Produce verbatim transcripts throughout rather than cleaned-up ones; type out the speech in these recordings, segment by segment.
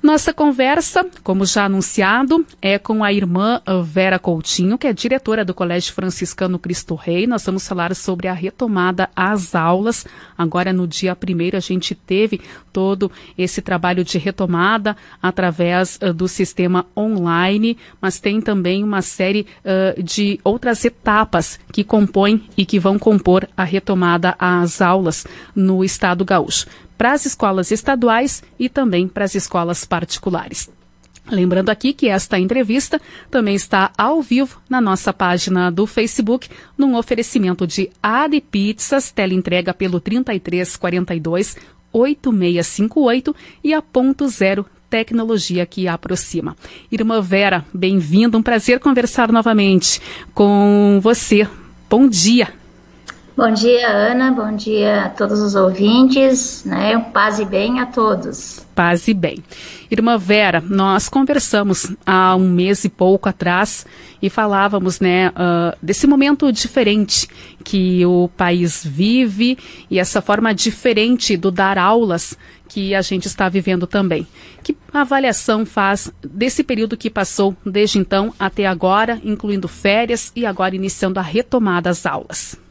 Nossa conversa, como já anunciado, é com a irmã Vera Coutinho, que é diretora do Colégio Franciscano Cristo Rei. Nós vamos falar sobre a retomada às aulas. Agora, no dia primeiro, a gente teve todo esse trabalho de retomada através uh, do sistema online, mas tem também uma série uh, de outras etapas que compõem e que vão compor a retomada às aulas no Estado Gaúcho, para as escolas estaduais e também para as escolas particulares. Lembrando aqui que esta entrevista também está ao vivo na nossa página do Facebook, num oferecimento de Adi Pizzas, teleentrega pelo trinta e três quarenta e dois, oito seis cinco oito e a Ponto Zero Tecnologia que aproxima. Irmã Vera, bem-vinda, um prazer conversar novamente com você. Bom dia. Bom dia, Ana, bom dia a todos os ouvintes, né? Paz e bem a todos. Paz e bem. Irmã Vera, nós conversamos há um mês e pouco atrás e falávamos, né, uh, desse momento diferente que o país vive e essa forma diferente do dar aulas que a gente está vivendo também. Que avaliação faz desse período que passou desde então até agora, incluindo férias e agora iniciando a retomada das aulas?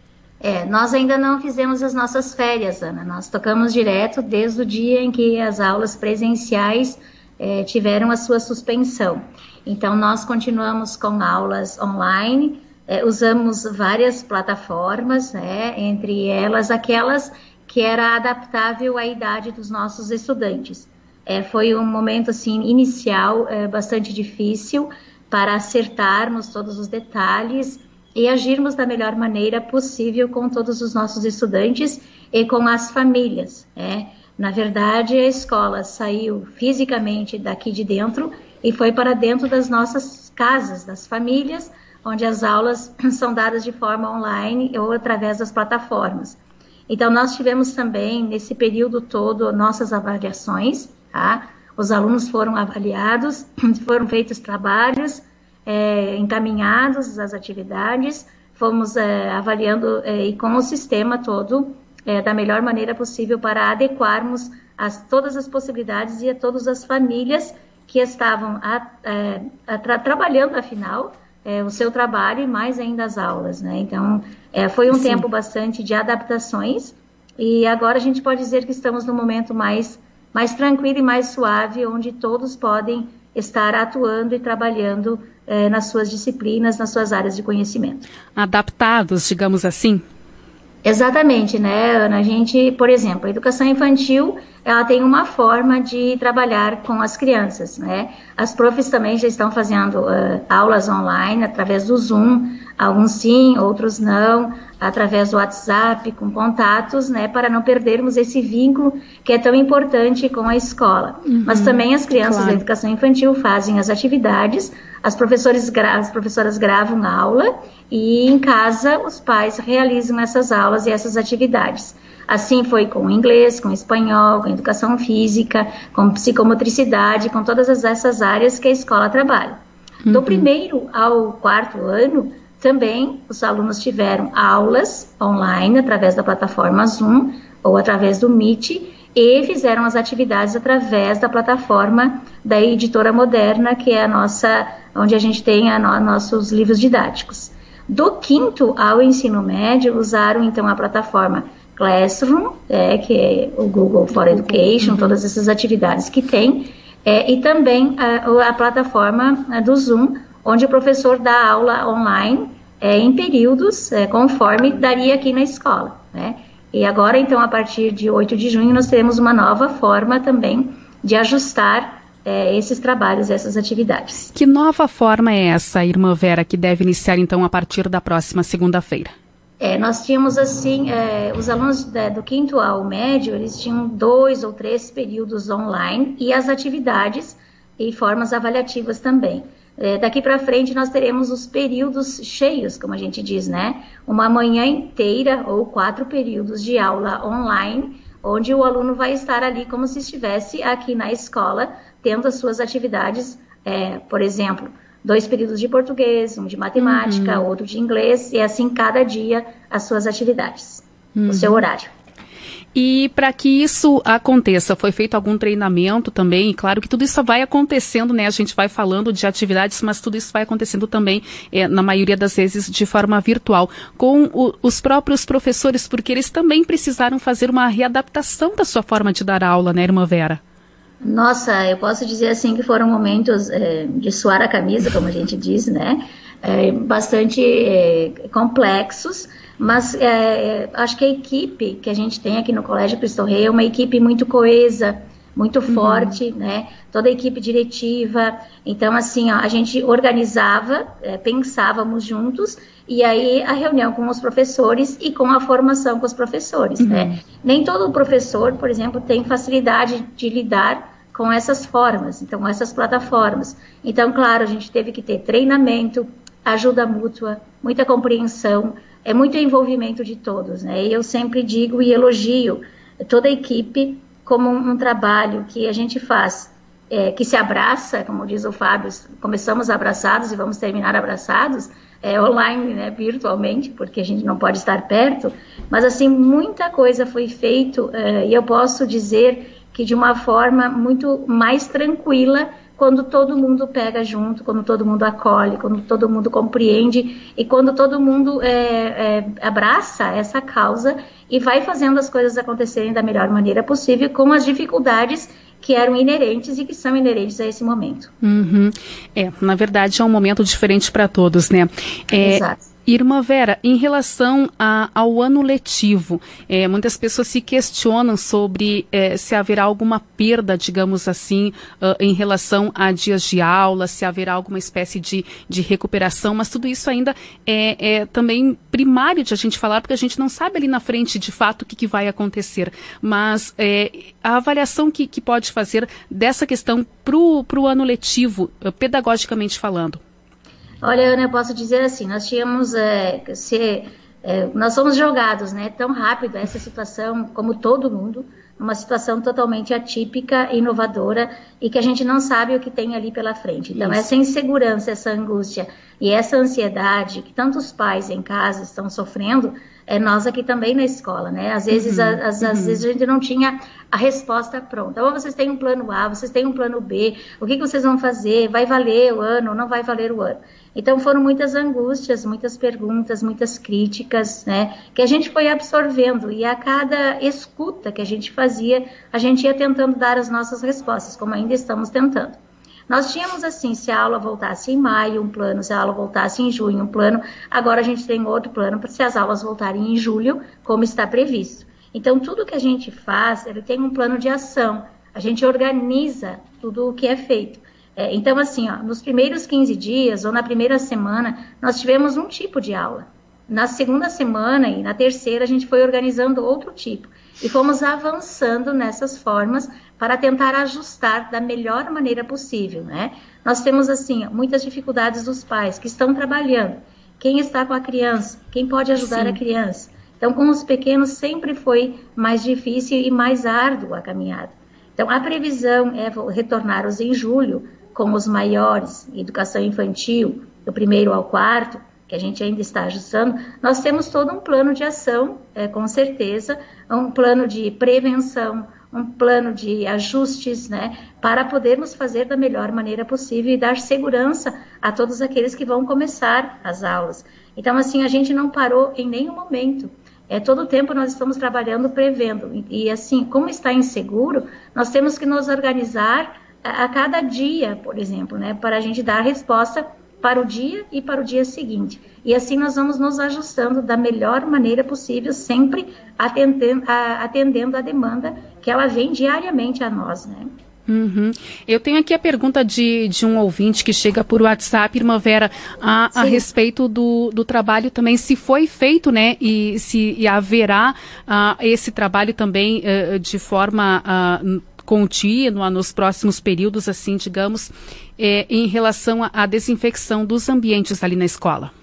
É, nós ainda não fizemos as nossas férias, Ana. Nós tocamos direto desde o dia em que as aulas presenciais é, tiveram a sua suspensão. Então, nós continuamos com aulas online, é, usamos várias plataformas, né, entre elas aquelas que era adaptável à idade dos nossos estudantes. É, foi um momento assim, inicial é, bastante difícil para acertarmos todos os detalhes e agirmos da melhor maneira possível com todos os nossos estudantes e com as famílias, né? Na verdade, a escola saiu fisicamente daqui de dentro e foi para dentro das nossas casas, das famílias, onde as aulas são dadas de forma online ou através das plataformas. Então, nós tivemos também, nesse período todo, nossas avaliações, tá? Os alunos foram avaliados, foram feitos trabalhos, É, encaminhados às atividades, fomos é, avaliando é, e com o sistema todo é, da melhor maneira possível para adequarmos as, todas as possibilidades e a todas as famílias que estavam a, a, a tra trabalhando, afinal, é, o seu trabalho e mais ainda as aulas, né? Então, é, foi um Sim. tempo bastante de adaptações e agora a gente pode dizer que estamos num momento mais, mais tranquilo e mais suave, onde todos podem estar atuando e trabalhando eh, nas suas disciplinas, nas suas áreas de conhecimento. Adaptados, digamos assim? Exatamente, né, Ana? A gente, por exemplo, a educação infantil, ela tem uma forma de trabalhar com as crianças, né? As profs também já estão fazendo uh, aulas online através do Zoom, alguns sim, outros não, através do WhatsApp, com contatos, né, para não perdermos esse vínculo que é tão importante com a escola. Uhum, Mas também as crianças claro. da educação infantil fazem as atividades, as, professores gra- as professoras gravam a aula e em casa os pais realizam essas aulas e essas atividades. Assim foi com o inglês, com o espanhol, com a educação física, com psicomotricidade, com todas essas áreas que a escola trabalha. Uhum. Do primeiro ao quarto ano, também os alunos tiveram aulas online através da plataforma Zoom ou através do Meet e fizeram as atividades através da plataforma da Editora Moderna, que é a nossa, onde a gente tem a no, nossos livros didáticos. Do quinto ao ensino médio, usaram então a plataforma Classroom, é, que é o Google for Education, uhum. todas essas atividades que tem, é, e também a, a plataforma a do Zoom, onde o professor dá aula online é, em períodos, é, conforme daria aqui na escola, né? E agora, então, a partir de oito de junho, nós teremos uma nova forma também de ajustar é, esses trabalhos, essas atividades. Que nova forma é essa, irmã Vera, que deve iniciar, então, a partir da próxima segunda-feira? É, nós tínhamos, assim, é, os alunos é, do quinto ao médio, eles tinham dois ou três períodos online e as atividades e formas avaliativas também. É, daqui para frente nós teremos os períodos cheios, como a gente diz, né? Uma manhã inteira ou quatro períodos de aula online, onde o aluno vai estar ali como se estivesse aqui na escola, tendo as suas atividades, é, por exemplo, dois períodos de português, um de matemática, uhum. outro de inglês, e assim cada dia as suas atividades, uhum. o seu horário. E para que isso aconteça, foi feito algum treinamento também? E claro que tudo isso vai acontecendo, né? A gente vai falando de atividades, mas tudo isso vai acontecendo também, é, na maioria das vezes, de forma virtual, com o, os próprios professores, porque eles também precisaram fazer uma readaptação da sua forma de dar aula, né, irmã Vera? Nossa, eu posso dizer assim que foram momentos é, de suar a camisa, como a gente diz, né? É, bastante é, complexos, mas é, acho que a equipe que a gente tem aqui no Colégio Cristo Rei é uma equipe muito coesa, muito uhum. forte, né? Toda a equipe diretiva. Então, assim, ó, a gente organizava, é, pensávamos juntos, e aí a reunião com os professores e com a formação com os professores, uhum. né? Nem todo professor, por exemplo, tem facilidade de lidar com essas formas, então, essas plataformas. Então, claro, a gente teve que ter treinamento, ajuda mútua, muita compreensão, é muito envolvimento de todos, né? E eu sempre digo e elogio toda a equipe como um, um trabalho que a gente faz, é, que se abraça, como diz o Fábio, começamos abraçados e vamos terminar abraçados, é, online, né, virtualmente, porque a gente não pode estar perto, mas assim, muita coisa foi feita, é, e eu posso dizer que de uma forma muito mais tranquila, quando todo mundo pega junto, quando todo mundo acolhe, quando todo mundo compreende e quando todo mundo é, é, abraça essa causa e vai fazendo as coisas acontecerem da melhor maneira possível, com as dificuldades que eram inerentes e que são inerentes a esse momento. Uhum. É, na verdade é um momento diferente para todos, né? É... Exato. Irmã Vera, em relação a, ao ano letivo, é, muitas pessoas se questionam sobre é, se haverá alguma perda, digamos assim, uh, em relação a dias de aula, se haverá alguma espécie de, de recuperação, mas tudo isso ainda é, é também primário de a gente falar, porque a gente não sabe ali na frente, de fato, o que, que vai acontecer. Mas é, a avaliação que, que pode fazer dessa questão para o ano letivo, uh, pedagogicamente falando. Olha, Ana, eu posso dizer assim, nós tínhamos, é, se, é, nós somos jogados, né, tão rápido essa situação, como todo mundo, uma situação totalmente atípica, inovadora, e que a gente não sabe o que tem ali pela frente. Então, Isso. essa insegurança, essa angústia e essa ansiedade que tantos pais em casa estão sofrendo, é nós aqui também na escola, né? Às vezes, uhum, a, às, uhum. às vezes a gente não tinha a resposta pronta. Ou vocês têm um plano A, vocês têm um plano B, o que, que vocês vão fazer? Vai valer o ano ou não vai valer o ano? Então foram muitas angústias, muitas perguntas, muitas críticas, né? Que a gente foi absorvendo e a cada escuta que a gente fazia, a gente ia tentando dar as nossas respostas, como ainda estamos tentando. Nós tínhamos assim, se a aula voltasse em maio, um plano, se a aula voltasse em junho, um plano. Agora a gente tem outro plano para se as aulas voltarem em julho, como está previsto. Então, tudo que a gente faz, ele tem um plano de ação. A gente organiza tudo o que é feito. É, então, assim, ó, nos primeiros quinze dias, ou na primeira semana, nós tivemos um tipo de aula. Na segunda semana e na terceira, a gente foi organizando outro tipo. E fomos avançando nessas formas para tentar ajustar da melhor maneira possível, né? Nós temos, assim, muitas dificuldades dos pais que estão trabalhando. Quem está com a criança? Quem pode ajudar Sim. a criança? Então, com os pequenos sempre foi mais difícil e mais árdua a caminhada. Então, a previsão é retornar-os em julho, com os maiores, educação infantil, do primeiro ao quarto, que a gente ainda está ajustando. Nós temos todo um plano de ação, é, com certeza, um plano de prevenção, um plano de ajustes, né, para podermos fazer da melhor maneira possível e dar segurança a todos aqueles que vão começar as aulas. Então, assim, a gente não parou em nenhum momento. É, todo o tempo nós estamos trabalhando, prevendo. E, e assim, como está inseguro, nós temos que nos organizar a, a cada dia, por exemplo, né, para a gente dar resposta para o dia e para o dia seguinte. E assim nós vamos nos ajustando da melhor maneira possível, sempre atendendo a, atendendo a demanda que ela vem diariamente a nós, né? Uhum. Eu tenho aqui a pergunta de, de um ouvinte que chega por WhatsApp, irmã Vera, a, a respeito do, do trabalho também, se foi feito, né, e se e haverá uh, esse trabalho também uh, de forma uh, contínua nos próximos períodos, assim, digamos, é, em relação à desinfecção dos ambientes ali na escola.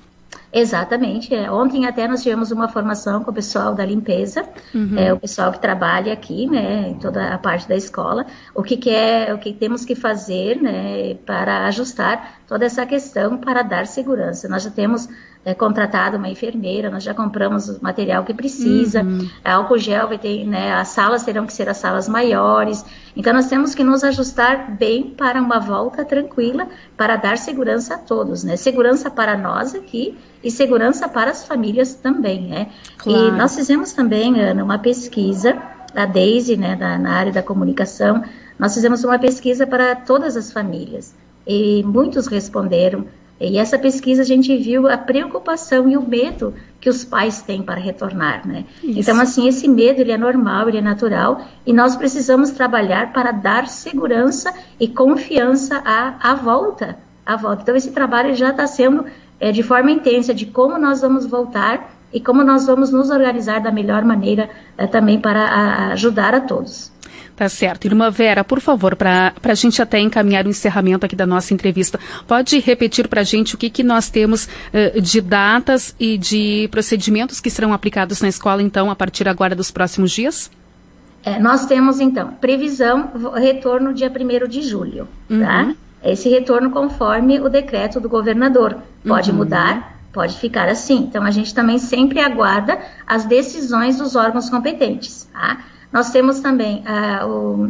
Exatamente. É. Ontem até nós tivemos uma formação com o pessoal da limpeza, uhum. é, o pessoal que trabalha aqui, né, em toda a parte da escola, o que, que é, o que temos que fazer, né, para ajustar toda essa questão para dar segurança. Nós já temos é, contratado uma enfermeira, nós já compramos o material que precisa, uhum. álcool gel, vai ter, né, as salas terão que ser as salas maiores, então nós temos que nos ajustar bem para uma volta tranquila, para dar segurança a todos, né, segurança para nós aqui e segurança para as famílias também, né. Claro. E nós fizemos também, Ana, uma pesquisa, a Daisy, né, da, na área da comunicação, nós fizemos uma pesquisa para todas as famílias, e muitos responderam. E essa pesquisa a gente viu a preocupação e o medo que os pais têm para retornar, né? Isso. Então, assim, esse medo, ele é normal, ele é natural, e nós precisamos trabalhar para dar segurança e confiança à, à volta, à volta. Então, esse trabalho já está sendo é, de forma intensa, de como nós vamos voltar e como nós vamos nos organizar da melhor maneira é, também para a, ajudar a todos. Tá certo. Irmã Vera, por favor, para a gente até encaminhar o encerramento aqui da nossa entrevista, pode repetir para a gente o que, que nós temos uh, de datas e de procedimentos que serão aplicados na escola, então, a partir agora dos próximos dias? É, nós temos, então, previsão, retorno dia primeiro de julho, uhum. tá? Esse retorno conforme o decreto do governador. Pode uhum. mudar, pode ficar assim. Então, a gente também sempre aguarda as decisões dos órgãos competentes, tá? Nós temos também uh,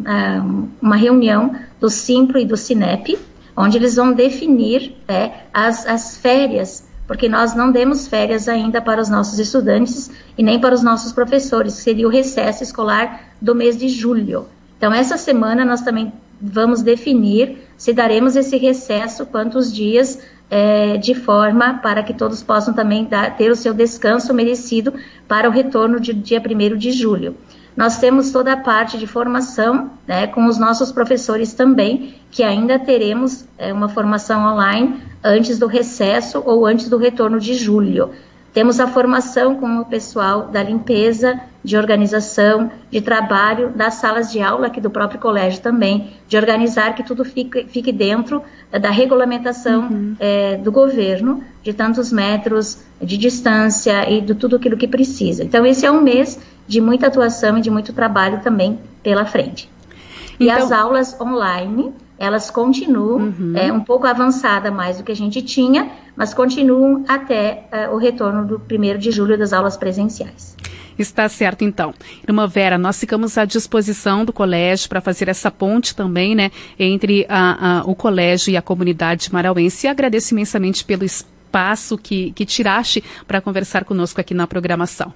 uh, uma reunião do Simpro e do Sinep, onde eles vão definir é, as, as férias, porque nós não demos férias ainda para os nossos estudantes e nem para os nossos professores, que seria o recesso escolar do mês de julho. Então, essa semana nós também vamos definir se daremos esse recesso, quantos dias, é, de forma para que todos possam também dar, ter o seu descanso merecido para o retorno de dia primeiro de julho. Nós temos toda a parte de formação, né, com os nossos professores também, que ainda teremos é, uma formação online antes do recesso ou antes do retorno de julho. Temos a formação com o pessoal da limpeza, de organização, de trabalho, das salas de aula aqui do próprio colégio também, de organizar que tudo fique, fique dentro é, da regulamentação uhum. é, do governo, de tantos metros de distância e de tudo aquilo que precisa. Então, esse é um mês de muita atuação e de muito trabalho também pela frente. Então, e as aulas online, elas continuam, uhum. é, um pouco avançada mais do que a gente tinha, mas continuam até uh, o retorno do primeiro de julho das aulas presenciais. Está certo, então. Irmã Vera, nós ficamos à disposição do colégio para fazer essa ponte também, né, entre a, a, o colégio e a comunidade marauense. E agradeço imensamente pelo espaço que, que tiraste para conversar conosco aqui na programação.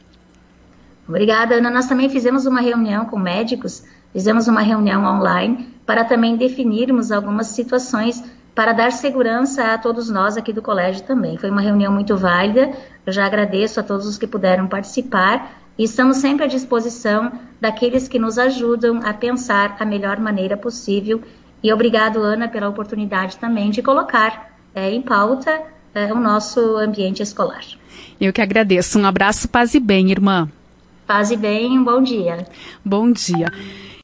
Obrigada, Ana. Nós também fizemos uma reunião com médicos, fizemos uma reunião online para também definirmos algumas situações para dar segurança a todos nós aqui do colégio também. Foi uma reunião muito válida, eu já agradeço a todos os que puderam participar e estamos sempre à disposição daqueles que nos ajudam a pensar a melhor maneira possível. E obrigado, Ana, pela oportunidade também de colocar é, em pauta é, o nosso ambiente escolar. Eu que agradeço. Um abraço, paz e bem, irmã. Paz e bem, um bom dia. Bom dia.